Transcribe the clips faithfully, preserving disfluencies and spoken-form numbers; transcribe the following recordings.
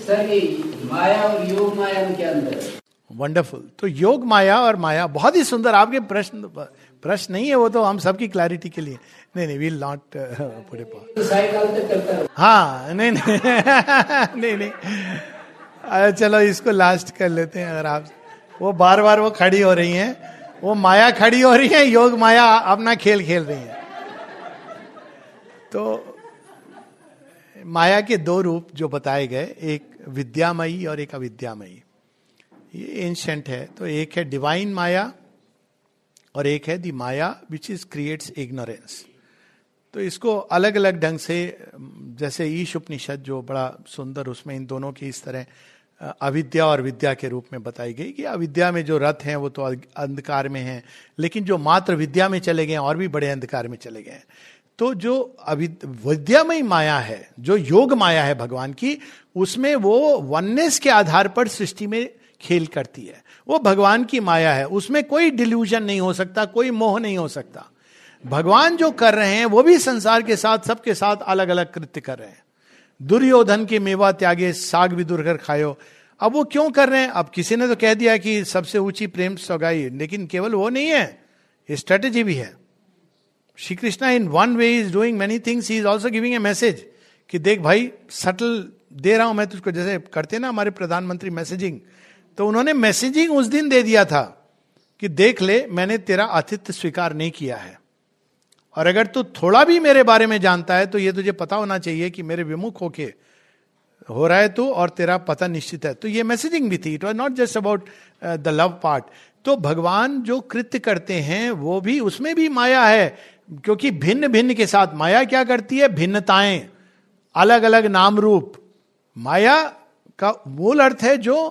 Sir ये माया और योग माया में क्या अंतर है? वंडरफुल। तो योग माया और माया, बहुत ही सुंदर। आपके प्रश्न प्रश्न नहीं है वो, तो हम सबकी क्लैरिटी के लिए। नहीं नहीं, will not put it for. हाँ नहीं नहीं नहीं नहीं, अरे चलो इसको लास्ट कर लेते हैं। अगर आप, वो बार बार वो खड़ी हो रही हैं, वो माया खड़ी हो रही है, योग माया अपना खेल खेल रही है। तो माया के दो रूप जो बताए गए, एक विद्यामयी और एक अविद्यामयी, ये एंशंट है। तो एक है डिवाइन माया और एक है the maya which is creates ignorance. तो इसको अलग अलग ढंग से, जैसे ईश उपनिषद जो बड़ा सुंदर, उसमें इन दोनों की इस तरह अविद्या और विद्या के रूप में बताई गई कि अविद्या में जो रथ हैं वो तो अंधकार में हैं, लेकिन जो मात्र विद्या में चले गए और भी बड़े अंधकार में चले गए। तो जो विद्यामयी माया है, जो योग माया है भगवान की, उसमें वो वननेस के आधार पर सृष्टि में खेल करती है। वो भगवान की माया है, उसमें कोई डिल्यूजन नहीं हो सकता, कोई मोह नहीं हो सकता। भगवान जो कर रहे हैं वो भी संसार के साथ, सबके साथ अलग अलग कृत्य कर रहे हैं। दुर्योधन के मेवा त्यागे साग विदुर कर खायो, अब वो क्यों कर रहे हैं? अब किसी ने तो कह दिया कि सबसे ऊंची प्रेम सौगाई, लेकिन केवल वो नहीं है, ये स्ट्रेटेजी भी है। Shri Krishna in one way is doing many things, he is also giving a message कि देख भाई, सटल दे रहा हूं मैं तुझको, जैसे करते ना हमारे प्रधानमंत्री मैसेजिंग। तो उन्होंने मैसेजिंग उस दिन दे दिया था कि देख ले, मैंने तेरा आतिथ्य स्वीकार नहीं किया है, और अगर तू थोड़ा भी मेरे बारे में जानता है तो ये तुझे पता होना चाहिए कि मेरे विमुख होके हो रहा है तू, और तेरा पता निश्चित है। तो ये मैसेजिंग भी थी, it was not just about the love part. तो भगवान जो कृत्य करते हैं वो भी, उसमें भी माया है, क्योंकि भिन्न भिन्न के साथ माया क्या करती है? भिन्नताएं, अलग अलग नाम रूप। माया का मूल अर्थ है जो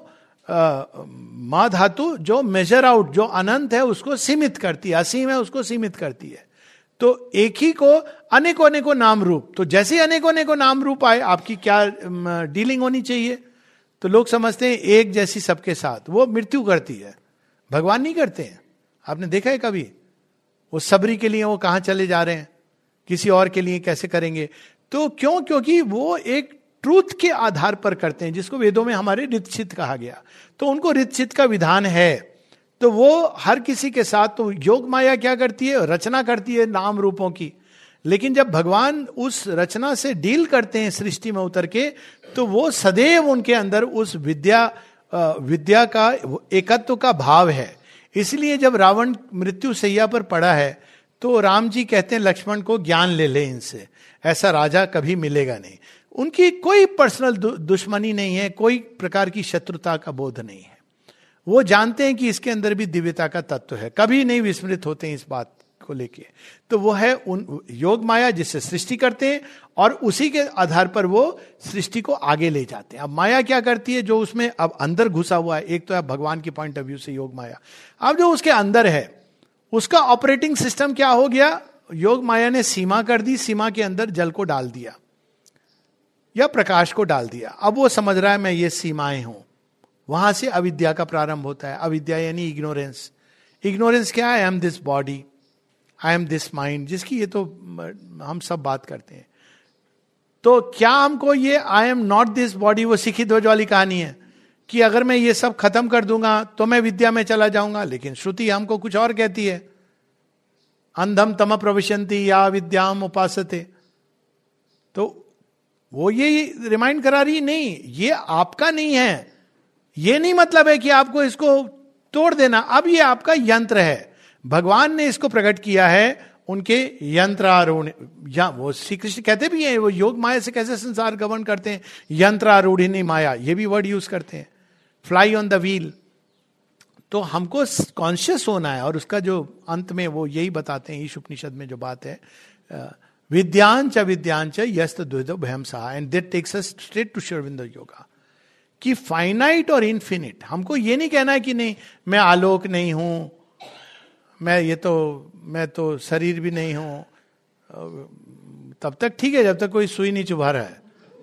मां धातु, जो मेजर आउट, जो अनंत है उसको सीमित करती है, असीम है उसको सीमित करती है। तो एक ही को अनेकों अनेकों नाम रूप, तो जैसे अनेकों अनेकों नाम रूप आए, आपकी क्या डीलिंग होनी चाहिए? तो लोग समझते हैं एक जैसी सबके साथ, वो मृत्यु करती है, भगवान नहीं करते हैं। आपने देखा है कभी? वो सबरी के लिए वो कहां चले जा रहे हैं, किसी और के लिए कैसे करेंगे? तो क्यों? क्योंकि वो एक ट्रूथ के आधार पर करते हैं, जिसको वेदों में हमारे ऋतचित कहा गया। तो उनको ऋतचित का विधान है, तो वो हर किसी के साथ। तो योग माया क्या करती है? रचना करती है नाम रूपों की। लेकिन जब भगवान उस रचना से डील करते हैं सृष्टि में उतर के, तो वो सदैव उनके अंदर उस विद्या विद्या का एकत्व का भाव है। इसलिए जब रावण मृत्यु सैया पर पड़ा है, तो राम जी कहते हैं लक्ष्मण को, ज्ञान ले ले इनसे, ऐसा राजा कभी मिलेगा नहीं। उनकी कोई पर्सनल दुश्मनी नहीं है, कोई प्रकार की शत्रुता का बोध नहीं है। वो जानते हैं कि इसके अंदर भी दिव्यता का तत्व है, कभी नहीं विस्मृत होते हैं इस बात को लेके। तो वो है उन योग माया जिससे सृष्टि करते हैं, और उसी के आधार पर वो सृष्टि को आगे ले जाते हैं। अब माया क्या करती है? जो उसमें अब अंदर घुसा हुआ है, एक तो है भगवान की पॉइंट ऑफ व्यू से योग माया। अब जो उसके अंदर है, उसका ऑपरेटिंग सिस्टम क्या हो गया? योग माया ने सीमा कर दी, सीमा के अंदर जल को डाल दिया या प्रकाश को डाल दिया। अब वो समझ रहा है मैं ये सीमाएं हूं। वहां से अविद्या का प्रारंभ होता है। अविद्या यानी इग्नोरेंस। इग्नोरेंस क्या है? I am this body, I am this mind, जिसकी ये तो हम सब बात करते हैं। तो क्या हमको ये I am not this body, वो सिखी ध्वज वाली कहानी है कि अगर मैं ये सब खत्म कर दूंगा तो मैं विद्या में चला जाऊंगा। लेकिन श्रुति हमको कुछ और कहती है, अंधम तम प्रविशन्ति या विद्याम उपासते। तो वो ये रिमाइंड करा रही, नहीं ये आपका नहीं है। ये नहीं मतलब है कि आपको इसको तोड़ देना, अब ये आपका यंत्र है। भगवान ने इसको प्रकट किया है उनके यंत्रारूढ़, या वो श्री कृष्ण कहते भी हैं, वो योग माया से कैसे संसार गवर्न करते हैं, यंत्रारूढ़िनी माया, ये भी वर्ड यूज करते हैं, फ्लाई ऑन द व्हील। तो हमको कॉन्शियस होना है, और उसका जो अंत में वो यही बताते हैं ईश उपनिषद में जो बात है, विद्यांच अविद्यांच यस्त द्विधो भयम सहा, and that takes us straight to Sri Aurobindo yoga, कि फाइनाइट और इन्फिनिट। हमको ये नहीं कहना है कि नहीं मैं आलोक नहीं हूं, मैं ये तो मैं तो शरीर भी नहीं हूं, तब तक ठीक है जब तक कोई सुई नहीं चुभा रहा है।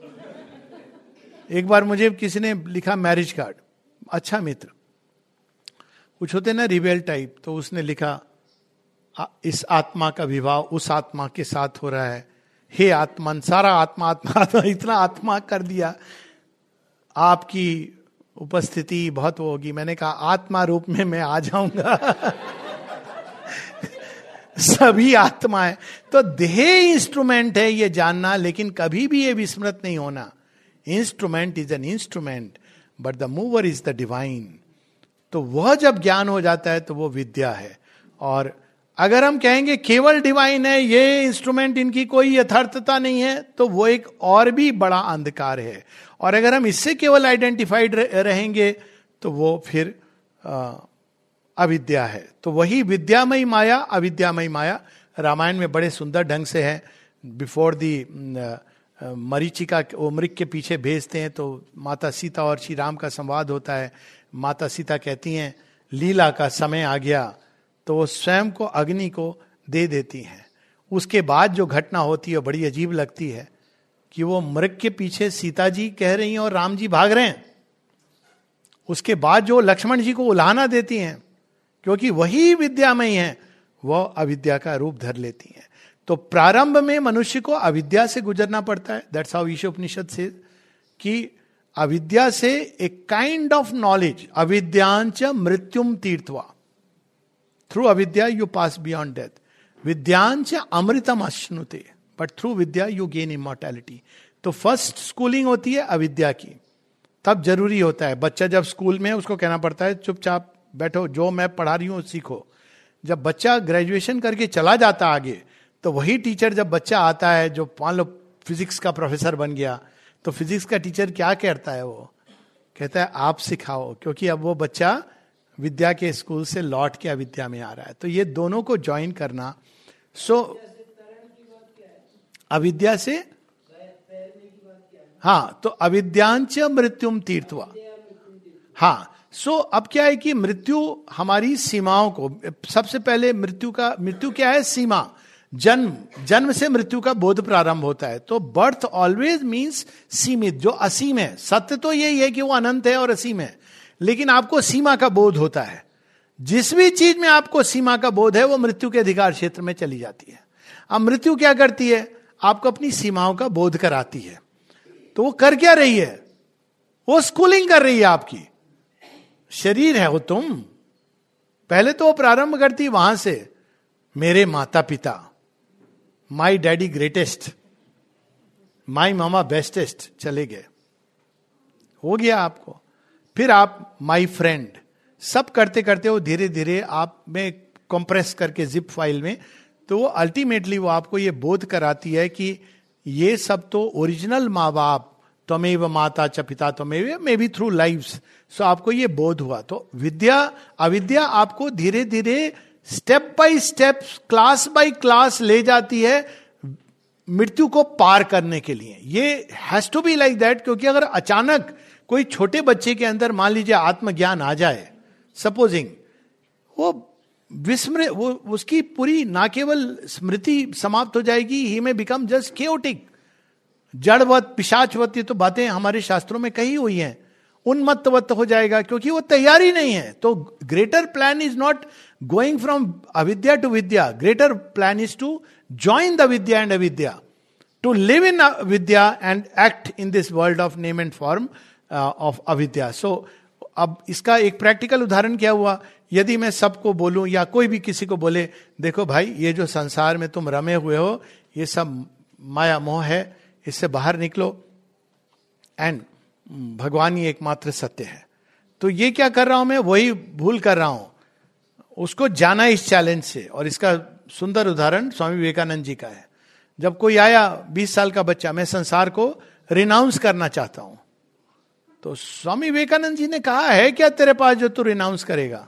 एक बार मुझे किसी ने लिखा मैरिज कार्ड, अच्छा मित्र, कुछ होते ना रिबेल टाइप, तो उसने लिखा इस आत्मा का विवाह उस आत्मा के साथ हो रहा है, हे आत्मन, सारा आत्मा आत्मा, आत्मा इतना आत्मा कर दिया। आपकी उपस्थिति बहुत वो होगी। मैंने कहा आत्मा रूप में मैं आ जाऊंगा। सभी आत्मा है, तो देह इंस्ट्रूमेंट है ये जानना, लेकिन कभी भी ये विस्मृत नहीं होना, instrument is an instrument but the mover is the divine. तो वह जब ज्ञान हो जाता है तो वो विद्या है। और अगर हम कहेंगे केवल डिवाइन है, ये इंस्ट्रूमेंट इनकी कोई यथार्थता नहीं है, तो वो एक और भी बड़ा अंधकार है। और अगर हम इससे केवल आइडेंटिफाइड रहेंगे तो वो फिर आ, अविद्या है। तो वही विद्यामयी माया, अविद्यामयी माया रामायण में बड़े सुंदर ढंग से है। बिफोर दी मरीचिका वो मृग के पीछे भेजते हैं तो माता सीता और श्री राम का संवाद होता है। माता सीता कहती हैं लीला का समय आ गया, तो वो स्वयं को अग्नि को दे देती हैं। उसके बाद जो घटना होती है बड़ी अजीब लगती है कि वो मृग के पीछे सीता जी कह रही हैं और राम जी भाग रहे हैं। उसके बाद जो लक्ष्मण जी को उलाहना देती हैं, क्योंकि वही विद्यामयी हैं, वह अविद्या का रूप धर लेती हैं। तो प्रारंभ में मनुष्य को अविद्या से गुजरना पड़ता है। दैट्स हाउ ईशोपनिषद से कि अविद्या से एक काइंड ऑफ नॉलेज, अविद्यांच मृत्युम तीर्थवा, through avidya you pass beyond death, विद्यांच अमृतम अश्नुते, but through vidya you gain immortality. तो फर्स्ट स्कूलिंग होती है अविद्या की, तब जरूरी होता है। बच्चा जब स्कूल में उसको कहना पड़ता है चुपचाप बैठो, जो मैं पढ़ा रही हूं सीखो। जब बच्चा ग्रेजुएशन करके चला जाता आगे, तो वही टीचर जब बच्चा आता है, जो मान लो फिजिक्स का प्रोफेसर बन गया, तो फिजिक्स का टीचर क्या कहता है, वो कहता है आप सिखाओ, क्योंकि अब वो बच्चा विद्या के स्कूल से लौट के अविद्या में आ रहा है। तो ये दोनों को ज्वाइन करना। सो अविद्या से, हाँ, तो अविद्यांच मृत्युम तीर्थवा, हाँ। सो so, अब क्या है कि मृत्यु हमारी सीमाओं को, सबसे पहले मृत्यु का, मृत्यु क्या है, सीमा। जन्म, जन्म से मृत्यु का बोध प्रारंभ होता है। तो बर्थ ऑलवेज मीन्स सीमित, जो असीम है। सत्य तो यही है कि वो अनंत है और असीम है, लेकिन आपको सीमा का बोध होता है। जिस भी चीज में आपको सीमा का बोध है वो मृत्यु के अधिकार क्षेत्र में चली जाती है। अब मृत्यु क्या करती है, आपको अपनी सीमाओं का बोध कराती है। तो वो कर क्या रही है, वो स्कूलिंग कर रही है आपकी। शरीर है वो तुम, पहले तो वो प्रारंभ करती वहां से, मेरे माता पिता, my daddy greatest, my mama bestest, चले गए, हो गया आपको। फिर आप माई फ्रेंड, सब करते करते वो धीरे धीरे आप में कंप्रेस करके जिप फाइल में, तो वो अल्टीमेटली वो आपको ये बोध कराती है कि ये सब तो ओरिजिनल माँ बाप, त्वमेव माता च पिता त्वमेव, may be through lives. So आपको ये बोध हुआ। तो विद्या, अविद्या आपको धीरे धीरे step by step, class by class ले जाती है मृत्यु को पार करने के लिए। ये has to be like that, क्योंकि अगर अचानक कोई छोटे बच्चे के अंदर मान लीजिए आत्मज्ञान आ जाए, सपोजिंग, वो विस्मृत, वो उसकी पूरी ना केवल स्मृति समाप्त हो जाएगी, he may become just chaotic, जड़वत, पिशाचवत, ये तो बातें हमारे शास्त्रों में कही हुई हैं। उन्मत्तवत हो जाएगा, क्योंकि वो तैयारी नहीं है। तो greater plan is not going from avidya to vidya, greater plan is to join the vidya and avidya, to live in vidya and act in this world of name and form of avidya. So अब इसका एक प्रैक्टिकल उदाहरण क्या हुआ, यदि मैं सबको बोलूं या कोई भी किसी को बोले, देखो भाई ये जो संसार में तुम रमे हुए हो ये सब माया मोह है, इससे बाहर निकलो, एंड भगवान ही एकमात्र सत्य है। तो ये क्या कर रहा हूं मैं, वही भूल कर रहा हूं। उसको जाना इस चैलेंज से। और इसका सुंदर उदाहरण स्वामी विवेकानंद जी का है। जब कोई आया बीस साल का बच्चा, मैं संसार को रिनाउंस करना चाहता हूं, तो स्वामी विवेकानंद जी ने कहा, है क्या तेरे पास जो तू रिनाउंस करेगा,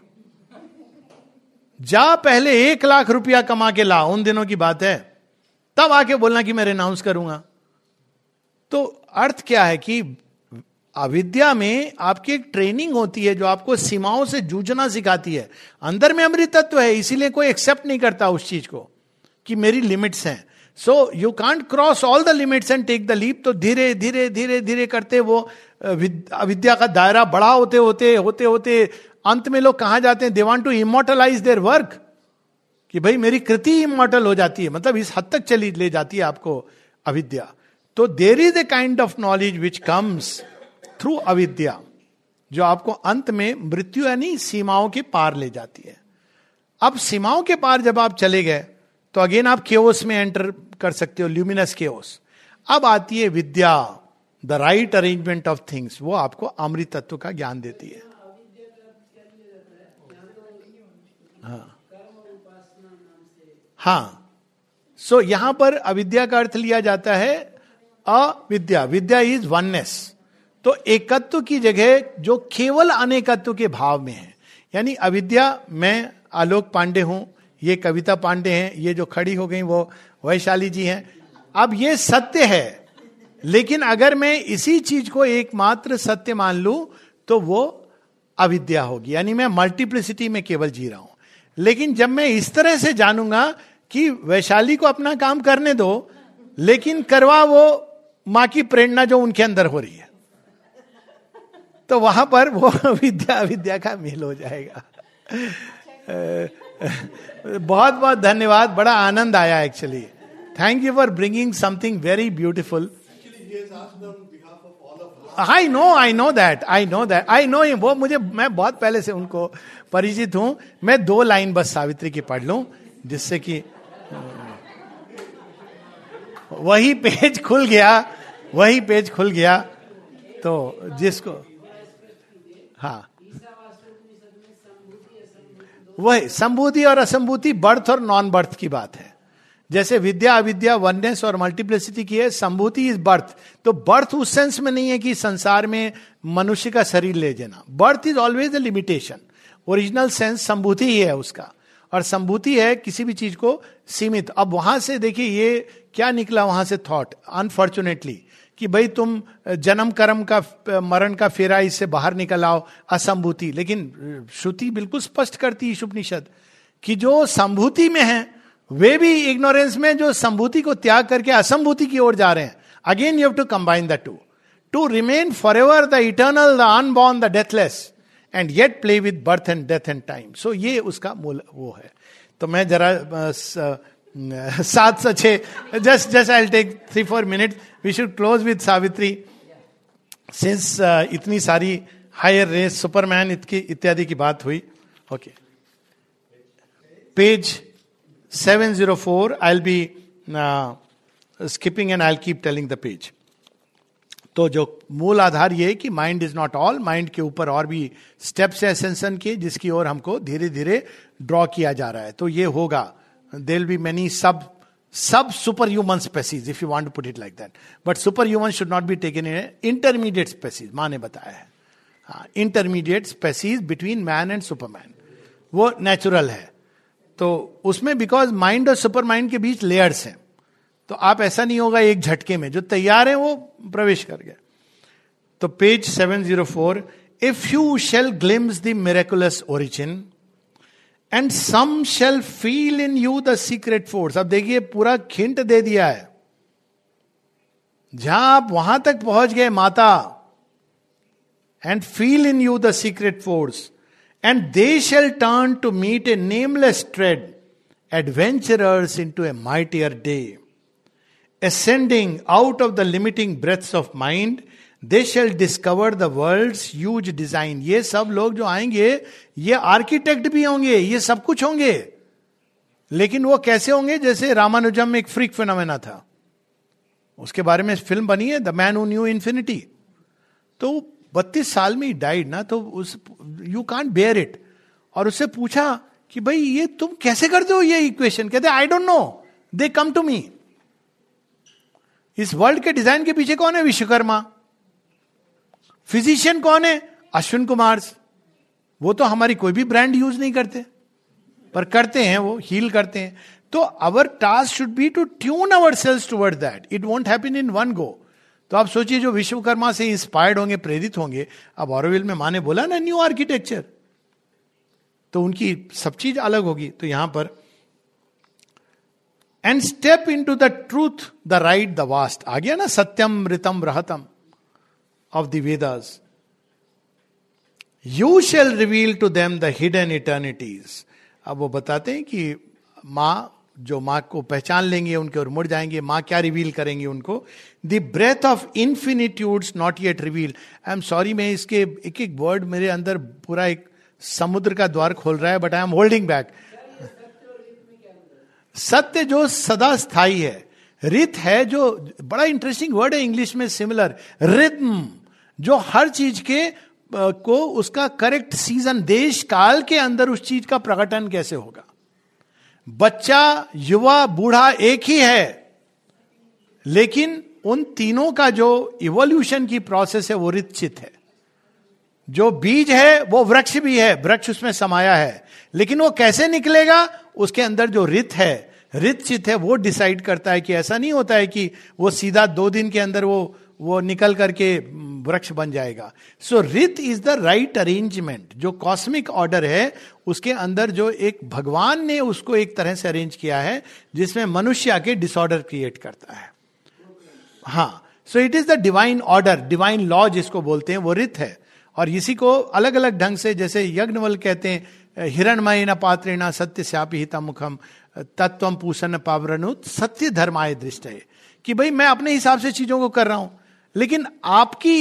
जा पहले एक लाख रुपया कमा के ला, उन दिनों की बात है, तब आके बोलना कि मैं रिनाउंस करूंगा। तो अर्थ क्या है कि अविद्या में आपकी एक ट्रेनिंग होती है जो आपको सीमाओं से जूझना सिखाती है। अंदर में अमृत तत्व है, इसीलिए कोई एक्सेप्ट नहीं करता उस चीज को कि मेरी लिमिट्स हैं। So you can't cross all the limits and take the leap. तो धीरे धीरे धीरे धीरे करते वो अविद्या का दायरा बड़ा होते होते होते होते अंत में लोग कहां जाते हैं, they want to immortalise their work, कि भाई मेरी कृति इमॉर्टल हो जाती है, मतलब इस हद तक चली ले जाती है आपको अविद्या। तो there is a kind of knowledge which comes through avidya, जो आपको अंत में मृत्यु यानी सीमाओं के पार ले जाती है। अब सीमाओं के पार जब आप चले गए तो अगेन आप केओस में एंटर कर सकते हो, ल्यूमिनस केओस। अब आती है विद्या, the right arrangement of things, वो आपको अमृत तत्व का ज्ञान देती है। हाँ हाँ, सो so, यहां पर अविद्या का अर्थ लिया जाता है अविद्या। विद्या इज वननेस, तो एकत्व की जगह जो केवल अनेकत्व के भाव में है। यानी अविद्या, मैं आलोक पांडे हूं, ये कविता पांडे हैं, ये जो खड़ी हो गई वो वैशाली जी हैं। अब ये सत्य है, लेकिन अगर मैं इसी चीज को एकमात्र सत्य मान लूं तो वो अविद्या होगी, यानी मैं मल्टीप्लिसिटी में केवल जी रहा हूं। लेकिन जब मैं इस तरह से जानूंगा कि वैशाली को अपना काम करने दो, लेकिन करवा वो मां की प्रेरणा जो उनके अंदर हो रही है, तो वहां पर वो विद्या अविद्या का मेल हो जाएगा। बहुत बहुत धन्यवाद, बड़ा आनंद आया actually. Thank you for bringing something very beautiful. I know I know that I know that I know वो मुझे, मैं बहुत पहले से उनको परिचित हूं। मैं दो लाइन बस सावित्री की पढ़ लूं, जिससे कि वही पेज खुल गया, वही पेज खुल गया। तो जिसको, हाँ, वही संभूति और असंभूति, बर्थ और नॉन बर्थ की बात है। जैसे विद्या अविद्या वननेस और मल्टीप्लिसिटी की है, संभूति इज बर्थ। तो बर्थ उस सेंस में नहीं है कि संसार में मनुष्य का शरीर ले जाना। Birth is always a limitation. Original sense संभूति ही है उसका, और संभूति है किसी भी चीज को सीमित। अब वहां से देखिए ये क्या निकला वहां से थॉट, अनफॉर्चुनेटली, कि भाई तुम जन्म कर्म का मरण का फेरा इससे बाहर निकल आओ, असंभूति। लेकिन श्रुति बिल्कुल स्पष्ट करती है, उपनिषद, कि जो संभूति में है वे भी इग्नोरेंस में जो संभूति को त्याग करके असंभूति की ओर जा रहे हैं। Again you have to combine the two, to remain forever the eternal, the unborn, the deathless, and yet play with birth and death and time. So ये उसका मूल वो है। तो मैं जरा सात से छह, just just I will take three four minute. We should close with Savitri, since इतनी सारी हायर रेस, सुपरमैन इत्यादि की बात हुई। Okay, page seven oh four, I'll be uh, skipping and I'll keep telling the page. तो जो मूल आधार ये है कि mind is not all, mind के ऊपर और भी स्टेप्स है एसेंशन के, जिसकी ओर हमको धीरे धीरे ड्रॉ किया जा रहा है। तो ये होगा, there will be many sub sub super human species, if you want to put it like that, but super human should not be taken in intermediate species, मां ने बताया है। हाँ, intermediate species between man and superman, वो natural है। तो उसमें because mind और सुपर माइंड के बीच लेयर्स हैं, तो आप ऐसा नहीं होगा एक झटके में, जो तैयार है वो प्रवेश कर गया। तो page seven oh four, if you shall glimpse the miraculous origin and some shall feel in you the secret force. अब देखिए पूरा हिंट दे दिया है, जहां आप वहां तक पहुंच गए माता, and feel in you the secret force, and they shall turn to meet a nameless tread, adventurers into a mightier day. Ascending out of the limiting breaths of mind, they shall discover the world's huge design. ये सब लोग जो आएंगे, ये architect भी होंगे, ये सब कुछ होंगे, लेकिन वो कैसे होंगे? जैसे रामानुजम में एक फ्रीक फिनोमेना था, उसके बारे में फिल्म बनी है, the man who knew infinity. तो बत्तीस साल में ही डाइड ना, तो उस यू कांट बेयर इट। और उससे पूछा कि भाई ये तुम कैसे करते हो ये इक्वेशन? कहते I don't know, they come to me. इस वर्ल्ड के डिजाइन के पीछे कौन है? विश्वकर्मा। फिजिशियन कौन है? अश्विन कुमार। वो तो हमारी कोई भी ब्रांड यूज नहीं करते, पर करते हैं, वो हील करते हैं। तो our task should be to tune our cells toward that. It won't happen in one go. तो आप सोचिए जो विश्वकर्मा से इंस्पायर्ड होंगे, प्रेरित होंगे, अब ऑरोविल में मां ने बोला ना न्यू आर्किटेक्चर, तो उनकी सब चीज अलग होगी। तो यहां पर and step into the truth the right the vast, आ गया ना, सत्यम ऋतम रहतम of the Vedas. You shall reveal to them the hidden eternities. अब वो बताते हैं कि मां जो माँ को पहचान लेंगे उनके और मुड़ जाएंगे, माँ क्या रिवील करेंगे उनको. The breath of infinitudes not yet reveal. I am sorry, मैं इसके एक एक वर्ड मेरे अंदर पूरा एक समुद्र का द्वार खोल रहा है, but I am holding back. सत्य जो सदा स्थायी है, रित है जो बड़ा इंटरेस्टिंग वर्ड है इंग्लिश में सिमिलर, रिद्म, जो हर चीज के को उसका करेक्ट सीजन, देश काल के अंदर उस चीज का प्रकटन कैसे होगा. बच्चा, युवा, बूढ़ा एक ही है, लेकिन उन तीनों का जो इवोल्यूशन की प्रोसेस है वो रितचित है. जो बीज है वो वृक्ष भी है, वृक्ष उसमें समाया है, लेकिन वो कैसे निकलेगा, उसके अंदर जो रित है, रित चित है, वो डिसाइड करता है. कि ऐसा नहीं होता है कि वो सीधा दो दिन के अंदर वो वो निकल करके वृक्ष बन जाएगा. So rit is the right arrangement. जो कॉस्मिक ऑर्डर है उसके अंदर जो एक भगवान ने उसको एक तरह से अरेंज किया है जिसमें मनुष्य आके डिसऑर्डर क्रिएट करता है. हाँ, so it is the divine order, divine law जिसको बोलते हैं, वो रित है. और इसी को अलग अलग ढंग से, जैसे यज्ञवल कहते हैं, हिरणमय न पात्रेण सत्य श्यापि हिता मुखम तत्वम पूषण पावरनुत सत्य धर्माय दृष्ट है. कि भाई मैं अपने हिसाब से चीजों को कर रहा हूं, लेकिन आपकी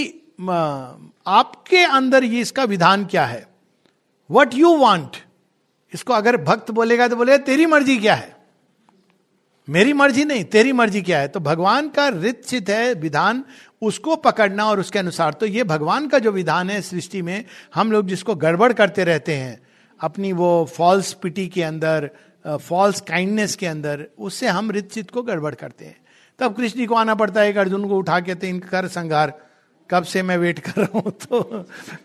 आपके अंदर ये इसका विधान क्या है, वट यू वांट. इसको अगर भक्त बोलेगा तो बोलेगा तेरी मर्जी क्या है, मेरी मर्जी नहीं, तेरी मर्जी क्या है. तो भगवान का रितचित है विधान, उसको पकड़ना और उसके अनुसार. तो ये भगवान का जो विधान है सृष्टि में, हम लोग जिसको गड़बड़ करते रहते हैं अपनी वो फॉल्स पिटी के अंदर, फॉल्स काइंडनेस के अंदर, उससे हम रितचित को गड़बड़ करते हैं. तब कृष्ण जी को आना पड़ता है, अर्जुन को उठा के इनका कर संहार, कब से मैं वेट कर रहा हूं. तो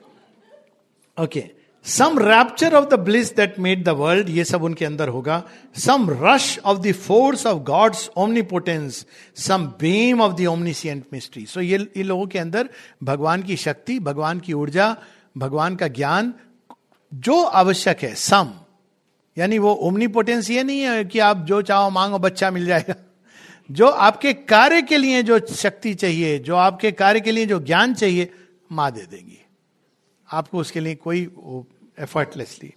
okay, some rapture of the bliss that made the world, ये सब उनके अंदर होगा. Some rush of the force of God's omnipotence, some beam of the omniscient mystery. So ये इन लोगों के अंदर भगवान की शक्ति, भगवान की ऊर्जा, भगवान का ज्ञान जो आवश्यक है. सम यानी वो ओमनीपोटेंस ये नहीं है कि आप जो चाहो मांगो बच्चा मिल जाएगा. जो आपके कार्य के लिए जो शक्ति चाहिए, जो आपके कार्य के लिए जो ज्ञान चाहिए, मां दे देंगी आपको, उसके लिए कोई एफर्टलेसली.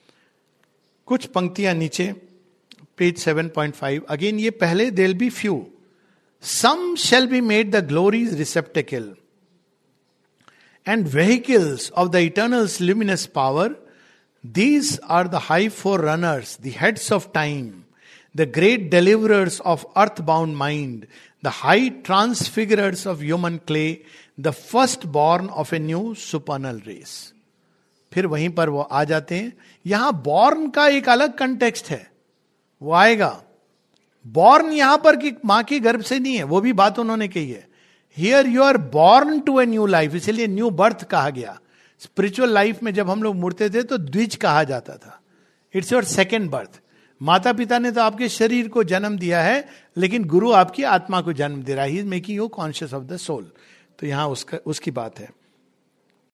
कुछ पंक्तियां नीचे page seven point five. Again ये पहले they'll be few, some shall be made the glory's receptacle and vehicles of the eternal's luminous power. These are the high forerunners, the heads of time, the great deliverers of earthbound mind, the high transfigurers of human clay, the firstborn of a new supernal race. फिर वहीं पर वो आ जाते हैं. यहां born का एक अलग कंटेक्स्ट है, वो आएगा. born यहां पर कि मां के गर्भ से नहीं है, वो भी बात उन्होंने कही है. Here you are born to a new life, इसलिए न्यू बर्थ कहा गया. स्पिरिचुअल लाइफ में जब हम लोग मुड़ते थे तो द्विज कहा जाता था. It's your second birth. माता पिता ने तो आपके शरीर को जन्म दिया है, लेकिन गुरु आपकी आत्मा को जन्म दे रहा है. He is making you conscious of the soul. तो यहां उसका उसकी बात है.